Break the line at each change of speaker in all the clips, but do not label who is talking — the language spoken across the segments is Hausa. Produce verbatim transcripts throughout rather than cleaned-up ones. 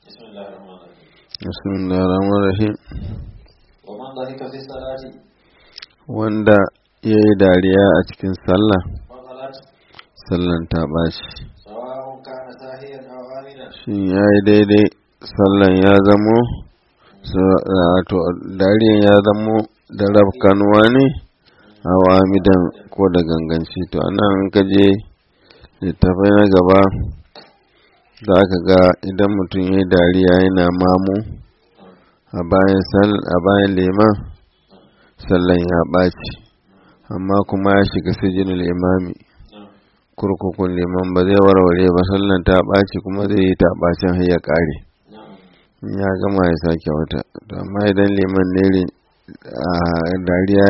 Bismillahirrahmanirrahim.
ومن ضحك في الصلاة
Wanda ya yi dariya a cikin sallah,
فصلت
sallan ta ɓaci.
سواء كان ساهيا أو آمنا.
Shin ya yi daidai sallan ya zamo, to dariyan ya zamo da rafkanuwa ne, a amidan ko da ganganci. To anan in ka je littafai na gaba, za ka ga idan mutum ya yi dariya yana mamu a bayan liman, sallan ya ɓaci, amma kuma ya shiga sijinul imami, kurkukun liman ba zai warware ba, sallan ta ɓaci kuma zai yi ta ɓacin har ya ƙare, ya gama ya sake wata. To amma idan liman ne dariya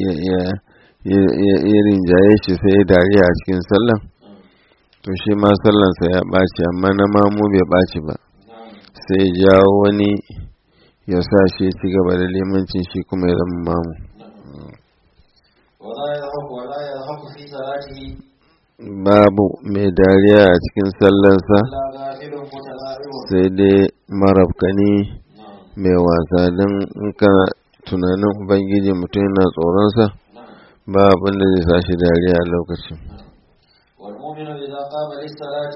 ya rinjaye shi sai ya dariya a cikin sallan, to shi ma sallansa ya ɓaci, amma na mamu bai ɓaci ba, sai jawo wani ya sa shi ci gaba da limancin shi kuma ya zama mamu.
ولا يضحك ولا يضحك في صلاته
Babu mai dariya a cikin sallansa
إلا غافل متلاعب.
sai dai marafkani
نعم
mai wasa, don in kana tunanin ubangiji mutum yana tsoronsa
نعم.
ba abin da zai sa shi dariya a lokacin.
والمؤمن إذا قام للصلاة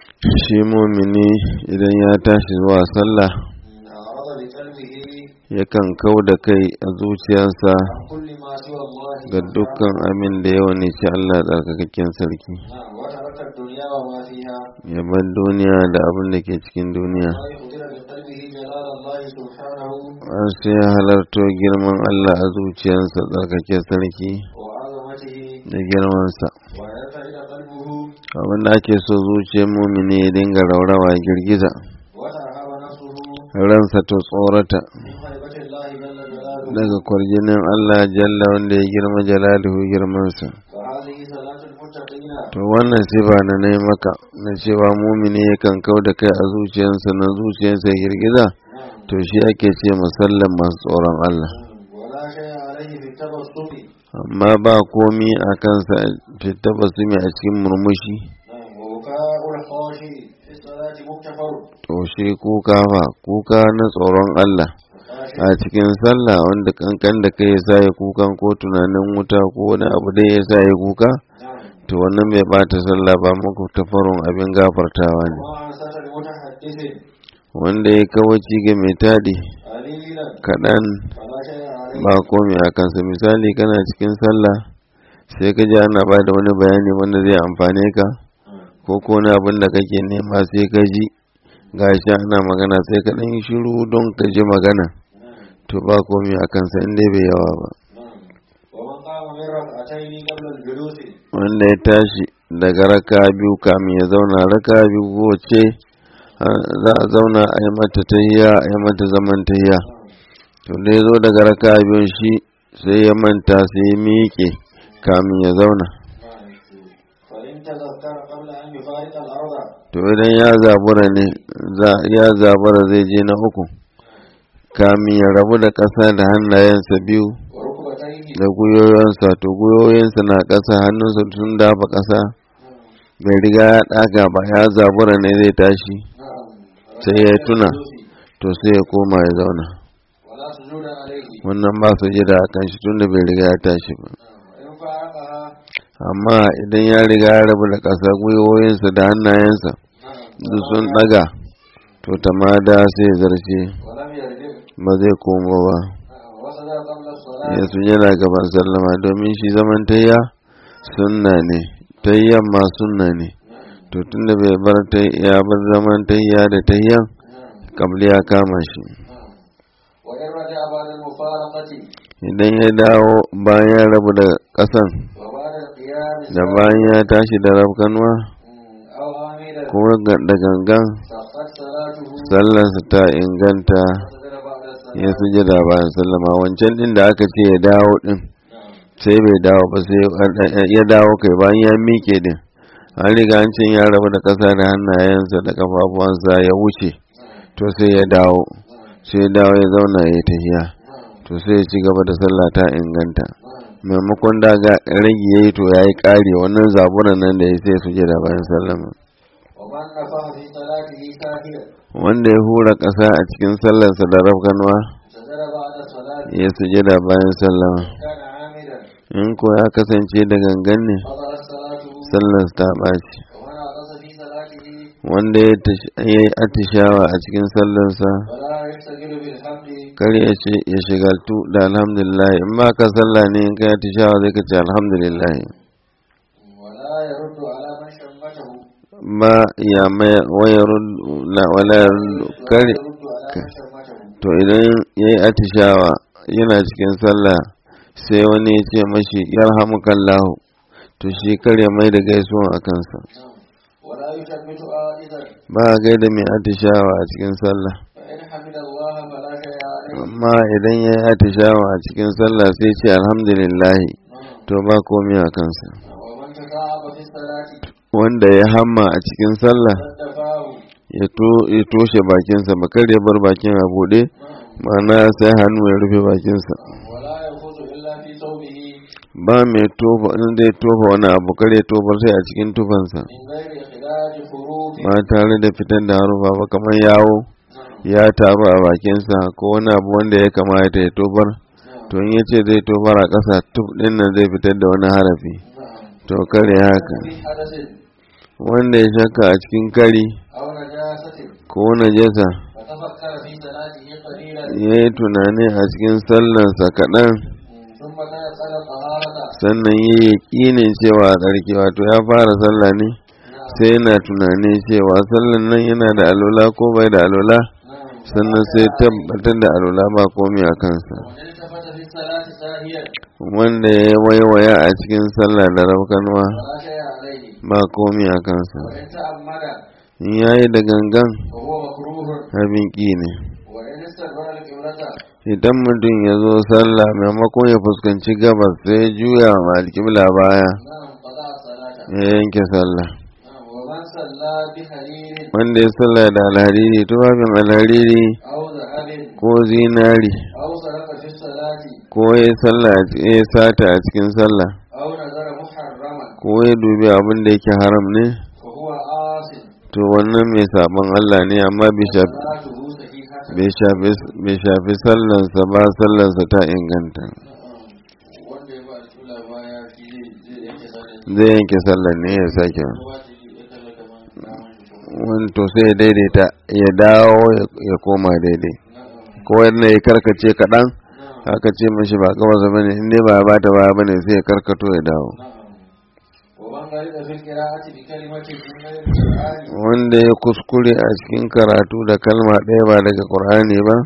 Shi mumini idan ya tashi zuwa sallah
أعرض بقلبه
yakan kau da kai a zuciyarsa
عن كل ما سوى الله
ga dukkan amin da yawa ne ci Allah tsarkakakken sarki,
نعم وترك الدنيا وما فيها
ya bar duniya da abin da ke cikin duniya,
ما يخدر بقلبه جلال الله سبحانه
har sai ya halarto girman Allah a zuciyarsa tsarkake sarki
وعظمته
da girmansa.
ويرتعد قلبه
Abin da ake so zuciyar mumini ya dinga raurawa girgiza,
وترهب نفسه
ransa to tsorata
من هيبة الله جل جلاله.
daga kwarjinin Allah jalla wanda ya girma jalaluhu girmansa.
فهذه صلاة المتقين
To wannan sifa na nai maka na cewa mumini yakan kau da kai a zuciyarsa na zuciyarsa ya girgiza,
نعم
to shi ake ce musallan masu tsoron Allah.
ولا شيء عليه في التبسم.
Amma ba komi a kansa fita basumi a cikin murmushi,
نعم وبكاء الخاشع في الصلاة مغتفر.
to shi kuka fa kuka na tsoron Allah a
الخاشع
cikin sallah wanda kankan da kai ya sa ya kukan ko tunanin wuta ko wani abu dai ya sa ya kuka,
نعم
to wannan bai bata sallah ba, muku tafarun abin gafartawa ne.
وما عن ستر متحدث
Wanda ya kawaci ga mai taɗi
قليلا
kaɗan
فلا شيء عليه.
ba komai a kansa. Misali kana cikin sallah sai ka ji ana ba da wani bayani wanda zai amfane ka, ko ko wani abin da kake nema sai ka ji gashi ana magana sai ka ɗan yi shiru don ka ji magana, to ba komai a kansa in dai bai yawa ba.
نعم ومن قام من ركعتين قبل الجلوس
Wanda ya tashi daga raka biyu kamin ya zauna, raka biyu kowace za a zauna a yi mata tahiya a yi mata zaman tahiya, to da ya zo daga raka biyun shi sai ya manta sai ya miƙe kamin ya zauna,
فإن تذكر قبل أن يفارق الأرض
to idan ya zabura ne ya zabura zai je na uku kamin ya rabu da ƙasa da hannayensa biyu
وركبتيه
da gwiwoyinsa, to gwiwoyinsa na ƙasa hannunsa sun dafa ƙasa, bai riga ya ɗaga ba, ya zabura ne zai tashi
نعم
sai ya tuna, to sai ya koma ya zauna.
ولا سجود عليه.
Wannan ba su jira a kan shi tunda bai riga ya tashi ba.
وإن فارقها
Amma idan ya riga ya rabu da ƙasa gwiwoyinsa da hannayensa
نعم
duk sun ɗaga, to tamada sai zarce
ولم يرجع.
ba zai komo ba,
نعم وصلى قبل الصلاة
ya sujada gaban sallama, domin shi zaman tayya sunna ne, tayyan ma sunna ne.
نعم
To tunda bai bar ya bar zaman tayya da tayyan,
نعم
kabli ya kama shi.
نعم وإن رجع بعد المفارقة
Idan ya dawo bayan ya rabu da ƙasan
وبعد القيام
da bayan ya tashi da rafkanuwa
أو عاملا
ko da gangan,
صحت صلاته
sallarsa ta inganta,
وسجد بعد الصلاة.
ya sujada bayan sallama. Wancan din da aka ce ya dawo din
نعم
sai bai dawo ba, sai ya dawo kai bayan ya miƙe din, an riga an ce ya rabu da ƙasa da hannayensa da kafafuwansa ya wuce, to sai ya dawo sai ya dawo ya zauna ya tahiya, to sai ya ci gaba da sallah ta inganta. Maimakon da ga rage yayi to yayi ƙari, wannan zaburan nan da ya sai sujada bayan sallama.
ومن نفخ في صلاته ساهيا
wanda ya hura ƙasa a cikin sallarsa da rafkanwa
سجد بعد الصلاة
ya sujada bayan sallama
كان عامدا
in ko ya kasance da gangan ne
فضلت صلاته
sallarsa ta ɓaci
ومن عطس في صلاته
wanda ya tash- ya yi atishawa a cikin sallarsa
فلا يشتغل بالحمد
kar ya ce ya shigaltu da alhamdulillah in ba ka sallah ne in ka yi atishawa zai ka ce alhamdulillah
ولا يرد على من شمته
ba ya mai wayarun wala yaruddu kar
ولا يرد على من شمته
to idan ya yi atishawa yana cikin sallah sai wani ya ce mashi yarhamukallahu to shi kar ya mai da gaisuwan a kansa
ولا يثبت عائدا
ba a gaida mai atishawa a cikin sallah
فإن حمد الله فلا شيء عليه
amma idan ya yi atishawa a cikin sallah sai ce alhamdulillah to ba komai a kansa
ومن تثاءب في الصلاة
wanda ya hamma a cikin sallah
سد فاه
ya to- ya toshe bakinsa ba kar ya bar bakin a buɗe ma'ana sai hannu ya rufe bakinsa
ولا ينفث إلا في ثوبه
ba mai tofa in zai tofa wani abu kar ya tofar sai a cikin tufansa
من غير إخراج حروف
ba tare da fitar da harufa ba kamar yawo ya taru a bakinsa ko wani abu wanda ya kamata ya tofar to in ya ce zai tofar a ƙasa tuf ɗin nan zai fitar da wani harafi to kare haka
في حدث
wanda ya shakka a cikin kari
أو نجاسة
ko najasa
فتفكر في صلاته قليلا
ya yi tunani a cikin sallarsa kaɗan
ثم تيقن الطهارة
sannan ya yi yaƙinin cewa tsarki wato ya fara sallah ne sai yana tunani cewa sallan nan yana da alola ko bai da alola sannan sai tabbatar da alola ba komai a kansa
ومن التفت في الصلاة ساهيا
wanda ya waiwaya a cikin sallah da raukanwa
فلا شيء عليه
ba komai a kansa
وإن تأمل
in ya yi da gangan
فهو مكروه
abin ƙi ne
وإن استدبر القبلة
idan mutum ya zo sallah maimakon ya fuskanci gabas sai ya juya wa alƙibla baya
نعم قضاء صلاته
ya yanke sallah
نعم ومن صلى بحرير
wanda ya sallah da alhariri tufafin alhariri
أو ذهب
ko zinari
أو سرق في الصلاة
ko ya sallah a ci- ya sata a cikin sallah
أو نظر محرما
ko ya dubi abin da yake haram ne
فهو عاص
to wannan mai sabon Allah ne amma bai shafi
صلاته صحيحة
bai shafi bai shafi sallansa ba sallansa ta inganta
wanda ya ba da tula baya shi zai yanke sallar
zai yanke sallan ne ya sake
kowa ta yi ya kalla kamar naman shi ko
wani to sai ya daidaita ya dawo ya- ya koma daidai ko wanda ya karkace kaɗan haka ce mashi ba kawai bane in dai ba ya bata baya bane sai ya karkato ya dawo
ومن غلط في القراءة بكلمة من غير القرآن
wanda ya kuskure a cikin karatu da kalma ɗaya ba daga Qur'ani ba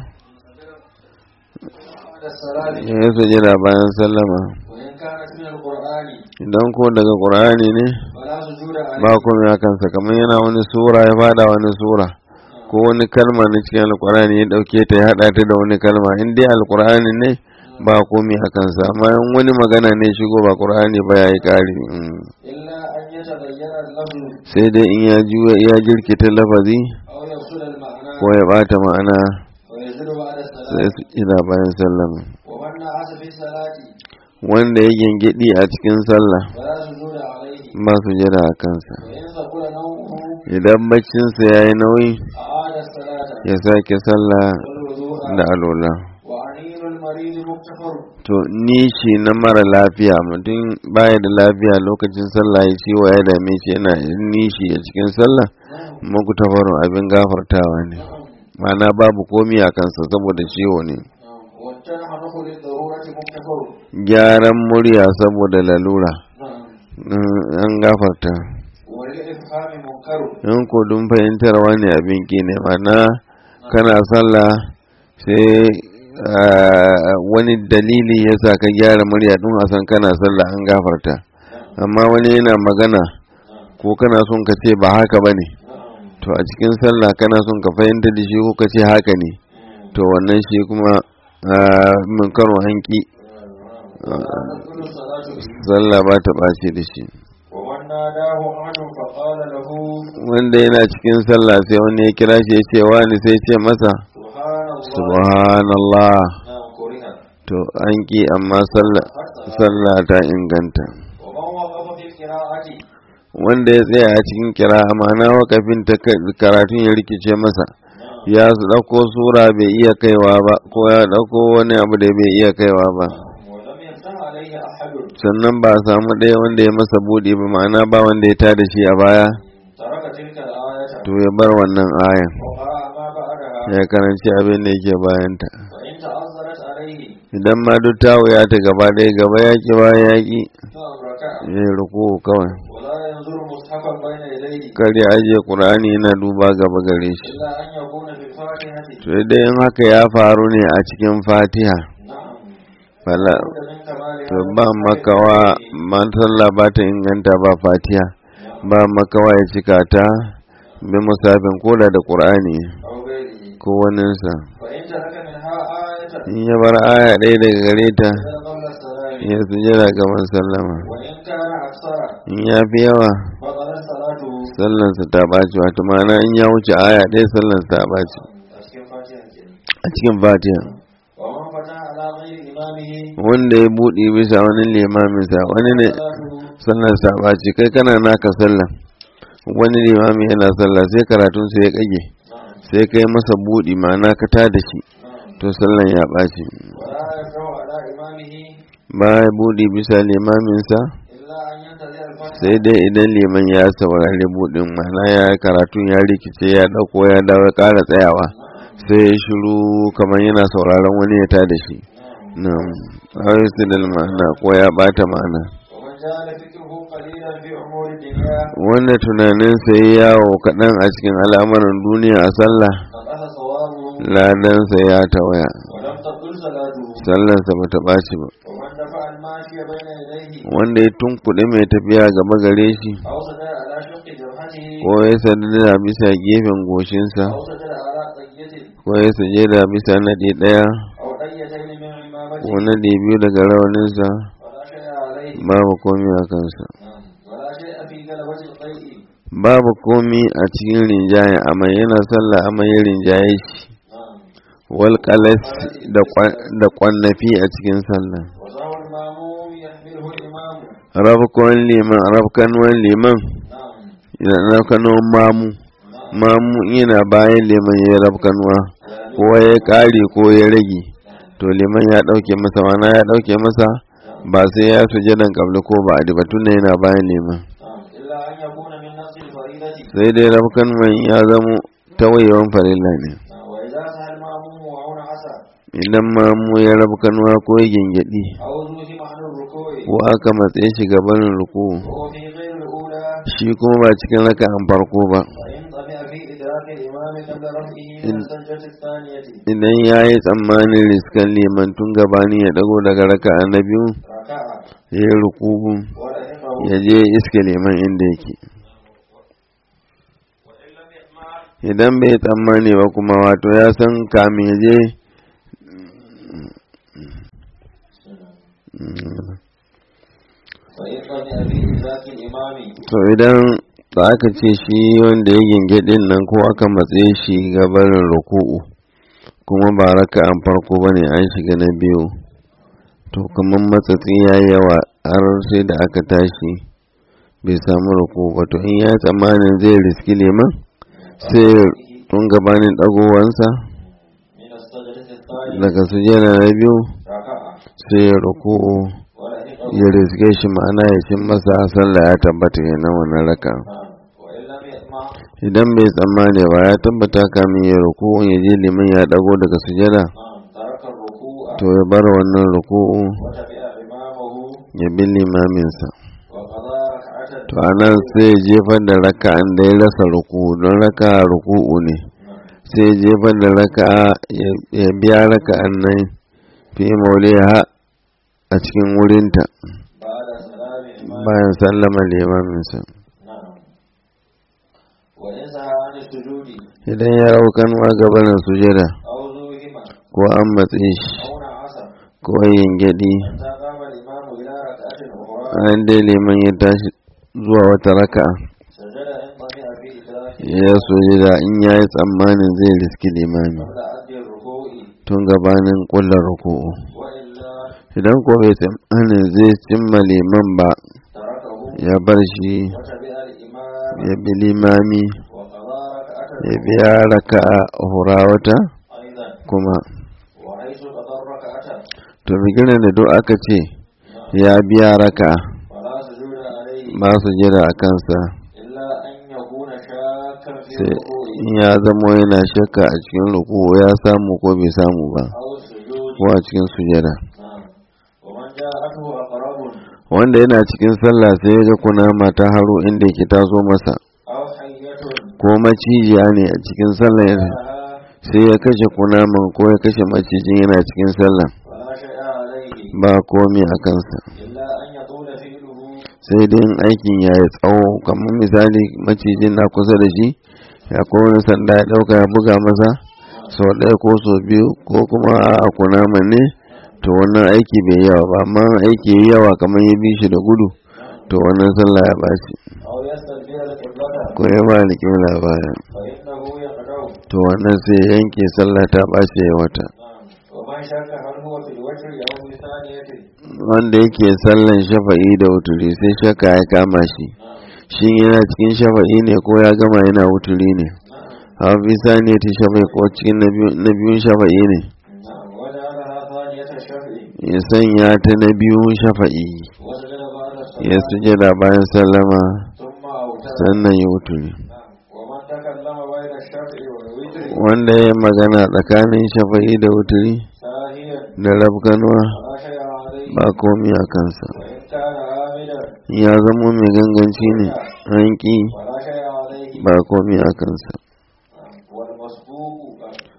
بعد الصلاة
ya sujada bayan sallama
وإن كانت من القرآن
idan ko daga Qur'ani ne
فلا سجود
ba
عليه
komai a kansa kamar yana wani sura ya fada wani sura ko wani kalma na cikin alkur'ani ya dauke ta ya hada ta da wani kalma in dai alkur'ani ne ba komai a kansa amma in wani magana ne shigo ba qur'ani ba yayi kari mm.
إلا أن يتغير اللفظ
sai dai in ya juya ya jirkita lafazi
أو يفسد المعنى
ko ya bata ma'ana
ويزيد بعد
sai
الصلاة
su ina bayan sallama
ومن نعس في الصلاة
wanda ya gengedi a cikin sallah
فلا سجود عليه
ba su jira a kansa
وإن ثقل نومه
idan baccinsa ya yi nauyi
أعاد الصلاة
ya sake sallah
والوضوء
da alola
وعنين المريض مغتفر
to nishi na mara lafiya mutum baya da lafiya lokacin sallah ya ciwo ya dame shi yana nishi a cikin sallah muku tafarin abin gafartawa ne ma'ana babu komi a kansa saboda ciwo ne
والتنحنح للضرورة مغتفر
gyaran murya saboda lalura an gafarta
وللإفهام منكر
in ko dun fahimtarwa ne abin ki ne ma'ana kana sallah sai ah, wani dalili ya sa ka gyara murya dun a san kana sallah an gafarta amma wani yana magana ko kana son ka ce ba haka ba ne to a cikin sallah kana son ka fahimta da shi ko ka ce haka ne to wannan shi kuma min karo hanki
تبطل الصلاة به
sallah ba ta ɓace da shi
ومن ناداه أحد فقال له
wanda yana cikin sallah sai wani ya kira shi ya ce wani sai ce masa
سبحان
subhanallah
الله نعم كره
to an ki amma sallah sallah ta inganta
ومن وقف في القراءة
wanda ya tsaya a cikin kira ma'ana wakafin ta karatun ya rikice masa ya su ɗauko sura bai iya kaiwa ba ko ya ɗauko wani abu da bai iya kaiwa ba sannan ba a samu ɗaya wanda ya masa buɗe ba ma'ana ba wanda ya tada shi a baya to ya bar wannan ayan ya karanci abin da yake bayanta idan ma duk ta wuya ta gaba ɗaya gaba yaƙi bayan yaƙi ya yi ruku kawai kar ya ajiye ƙur'ani yana duba gaba gare shi to dai in haka ya faru ne a cikin fatiha fala to ba makawa man sallah ba ta inganta ba fatiha ba makawa ya cika ta bi musafin koda da ƙur'ani ko waninsa in ya bar aya ɗaya daga gare ta ya sujjada gaban sallama in ya fi yawa sallansa ta ɓaci wato ma'ana in ya wuce aya ɗaya sallansa ta ɓaci a cikin fatiha wanda ya buɗe bisa wani limaminsa wani ne sallansa ta ɓaci kai kana naka sallan wani limami yana sallah sai karatunsa ya ƙage sai kai masa buɗi ma'ana ka tada shi to sallan ya ɓaci ba ya buɗi bisa limaminsa sai dai idan liman ya saurari buɗin ma'ana ya karatun ya rikice ya ɗauko ya dawo ya ƙara tsayawa sai ya shiru kamar yana sauraron wani ya tada shi na aristotle ma'ana ko ya ɓata ma'ana wanda tunanin sai yawo kaɗan a cikin al'amuran duniya a sallah ladansa ya tawaya sallansa ba ta ɓaci ba wanda ya tunkuɗe mai tafiya gaba gare shi ko ya sadada bisa gefen goshinsa ko ya sajada bisa naɗi ɗaya ko naɗi biyu daga rawaninsa babu komi a kansa babu komi a cikin rinjaye amma yana sallah amma ya rinjaye shi wal qalas da kwannafi a cikin sallah rabkan liman rabkan wan liman idan rabkan mamu mamu yana bayan liman ya rabkanwa ko ya kare ko ya rage to liman ya dauke masa wana ya dauke masa ba sai ya sujudan qabla ko ba adibatun yana bayan liman sai dai rabkan man ya zamo tawayewan farilla ne idan mamu ya rabkanwa ko ya gingedi ko aka matsaye shi gaban ruku shi kuma ba cikin raka'an farko ba idan ya yi tsammanin riskan liman tun gabanin ya dago daga raka'a na biyu ya yi ruku ya je iske liman inda yake idan bai tsammani ba kuma wato ya san kamin ya je to idan da aka ce shi wanda ya gingidin nan ko aka matse shi gabarin ruku'u kuma ba raka'an farko bane an shiga na biyu to kamar matsatsi ya yawa har sai da aka tashi bai samu ruku'u ba to in ya tsammanin zai riski liman sai tun gabanin dagowansa daga sujjada na biyu sai ya ruku'u ya riske shi ma'ana ya cin masa sallah ya tabbata yana wannan raka idan bai tsammani ba ya tabbata kamin ya ruku'u ya je liman ya dago daga sujjada to ya bar wannan ruku'u ya bi limaminsa to anan sai ya jefar da raka'an da ya rasa ruku'u don raka'a ruku'u ne sai ya jefar da raka'a ya biya raka'an nan fi mauliha a cikin wurinta bayan sallama limaminsa idan ya raukan wa gabanin sujada ko an matse shi ko yin gyaɗi an dai liman ya tashi zuwa wata raka'a ya sujada in ya yi tsammanin zai riski limami tun gabanin kullar ruku'u idan ko bai tsammanin zai cimma liman ba ya bar shi
وتبع الإمام
ya bi limami
وقضى ركعة
ya biya raka'a hurawata
أيضا
kuma
وحيث قضى الركعة
to bigiran da duk aka ce ya biya raka'a
فلا سجود عليه
ba su jira a kansa
إلا أن يكون شاكا في
sai
الركوع
in ya zamo yana shakka a cikin ruku ya samu ko bai samu ba
أو السجود
ko a cikin sujada
نعم ومن جاءته أقرب
wanda yana cikin sallah sai ya ga kunama ta haro inda yake taso masa
أو حية
ko macijiya ne a cikin sallah
لها
sai ya kashe kunaman ko ya kashe macijin yana cikin sallah
فلا شيء عليه
ba komi a kansa
إلا أن يطول فعله
sai dai in aikin ya yi tsawo kamar misali macijin na kusa da shi ya wani sanda ya ɗauka ya buga masa sau ɗaya ko sau biyu ko kuma a kunaman ne to wannan aiki bai yawa ba amma aiki ya yawa kamar ya bi shi da gudu to wannan sallah ya bashi
أو يستدبر القبلة
ko ya ba da kila baya
فإنه يقدر
to wannan sai ya yanke sallah ta bashi ya wata
نعم ومن شك هل هو في الوتر أو في ثانية
wanda yake sallan shafa'i da wuturi sai shakka ya kama shi
نعم
shin yana cikin shafa'i ne ko ya gama yana wuturi ne
نعم
hawa bisa ne ta shafa'i ko cikin na biyun shafa'i ne
نعم وجعلها ثانية الشفع
ya sanya ta na biyun shafa'i
وسجد بعد
ya
الصلاة
sujada bayan sallama
ثم أوتر
sannan ya wuturi
نعم ومن تكلم بين الشفع والوتر
wanda ya magana tsakanin shafa'i da wuturi
ساهيا
da rabkanwa
فلا شيء عليه
ba komi a kansa
وإن كان عاملا
ya zamo mai ganganci ne an ƙi
فلا شيء عليه
ba komi a kansa
نعم والمسبوق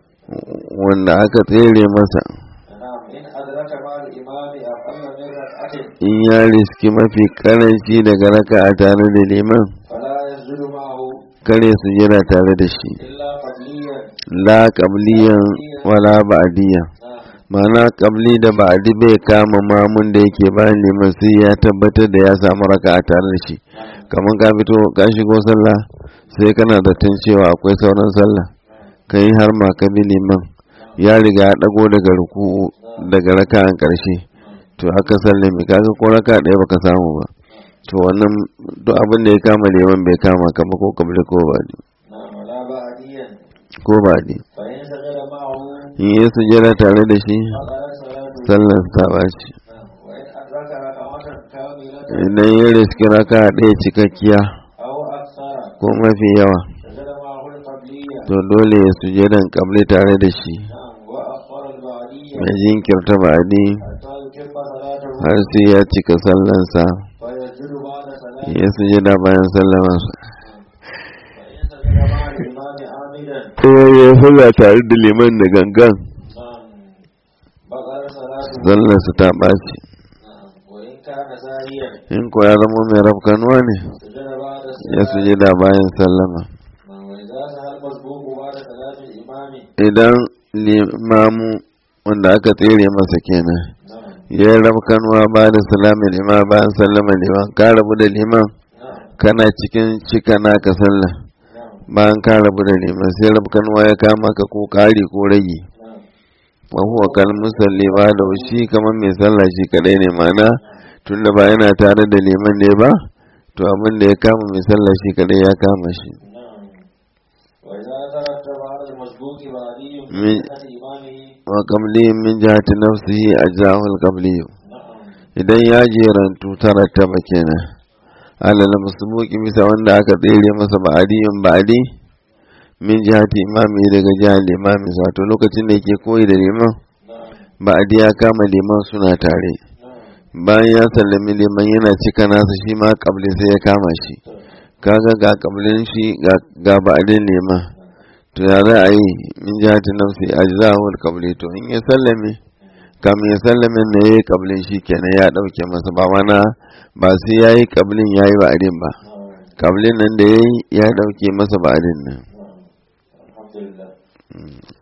wanda aka tsere masa
نعم إن أدرك مع الإمام أقل من ركعة
in ya riski mafi karanci daga raka a tare da liman
فلا يسجد معه
kare su jira tare da shi
إلا قبليا
la qabliyan wala ba'diyan
نعم
ma'ana qabli da ba'di bai kama mamun da yake bayan liman sai ya tabbatar da ya samu raka a tare da shi kamar ka fito ka shigo sallah sai kana da tun cewa akwai sauran sallah kai har ma ka bi liman ya riga ya dago daga ruku'u daga raka'an karshe to aka sallame kaga ko raka ɗaya baka samu ba to wannan duk abin da ya kama liman bai kama ka ba ko kabli ko ba'di
نعم ولا بعديا
ko ba'di
فإن سجد معه
in yi sujjada tare da shi
فقد صلاته
sallar ta baci
نعم وإن أدرك ركعة كاملة
idan ya riski raka ɗaya cikakkiya
أو أكثر
ko mafi yawa
سجد معه القبلية
to dole ya sujjadan kabli tare da shi
نعم وأخر البعدية
mai jinkirta ba'di
حتى يتم صلاته
har sai ya cika sallansa
فيسجد بعد صلاته
ya sujjada bayan sallamarsa
فإن سجد مع الإمام عاملا
ko ya sallah tare da liman da gangan
نعم بطل صلاته
sallarsa ta ɓaci
نعم وإن كان ساهيا
in ko ya zama mai rafkanuwa ne
سجد بعد
ya
الصلاة
sujjada bayan sallama
نعم وإذا سهى المسبوق بعد صلاة الإمام
idan limamu wanda aka tsere masa kenan
نعم
ya yi rafkanuwa ba da salamin imam bayan sallama liman ka rabu da liman
نعم
kana cikin cika naka sallah
نعم
bayan ka rabu da liman sai rafkanuwa ya kama ka ko kari ko rage
نعم
wa huwa kal musalli ba da shi kamar mai sallah shi kadai ne mana tunda ba yana tare da liman ne ba to abin da ya kama mai sallah shi kadai ya kama shi
نعم وإذا ترتب على المسبوق بعدي
من-
من جهة إمامه
wa qabli min jihati nafsihi ajzahu al qabli
نعم
idan ya jerantu tarattaba kenan alal musbuqi bisa wanda aka tsere masa ba'diyin ba'di min jihati imami daga jihar limami wato lokacin da yake koyi da liman
نعم
ba'di ya kama liman suna tare
نعم
bayan ya sallami liman yana cika nasa shi ma kabli sai ya kama shi kaga ga kablin shi ga ga ba'din liman to ya za a yi min jihati nafsi ajzahu al qabli to in ya sallame kamin ya sallame ne yayi kablin shi kenan ya dauke masa ba mana ba sai yayi kablin yayi ba'din ba
نعم
kablin nan da yayi ya dauke masa ba'din nan
نعم الحمد لله